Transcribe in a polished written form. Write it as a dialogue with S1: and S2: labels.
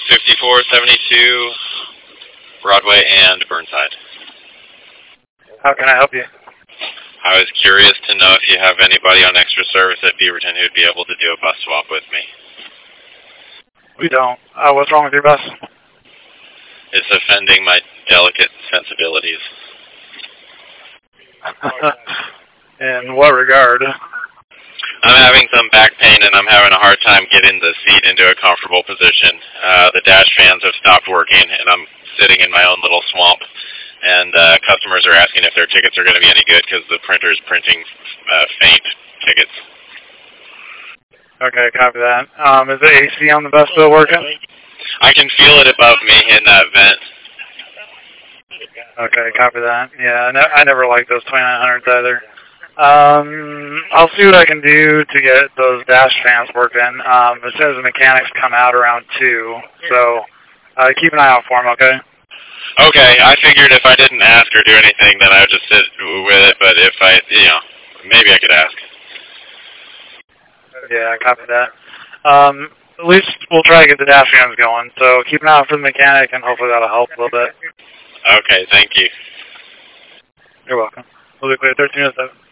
S1: 5472 Broadway and Burnside.
S2: How can I help you?
S1: I was curious to know if you have anybody on extra service at Beaverton who'd be able to do a bus swap with me.
S2: We don't. What's wrong with your bus?
S1: It's offending my delicate sensibilities.
S2: In what regard?
S1: I'm having some back pain and I'm having a hard time getting the seat into a comfortable position. The dash fans have stopped working and I'm sitting in my own little swamp. And customers are asking if their tickets are going to be any good because the printer's printing faint tickets.
S2: Okay, copy that. Is the AC on the bus still working?
S1: I can feel it above me in that vent.
S2: Okay, copy that. Yeah, I never liked those 2900s either. I'll see what I can do to get those dash fans working. As soon as the mechanics come out around 2, so keep an eye out for them, okay?
S1: Okay, I figured if I didn't ask or do anything, then I would just sit with it, but if I, maybe I could ask.
S2: Yeah, copy that. At least we'll try to get the dash fans going, so keep an eye out for the mechanic, and hopefully that'll help a little bit.
S1: Okay, thank you.
S2: You're welcome. We'll be clear 1307.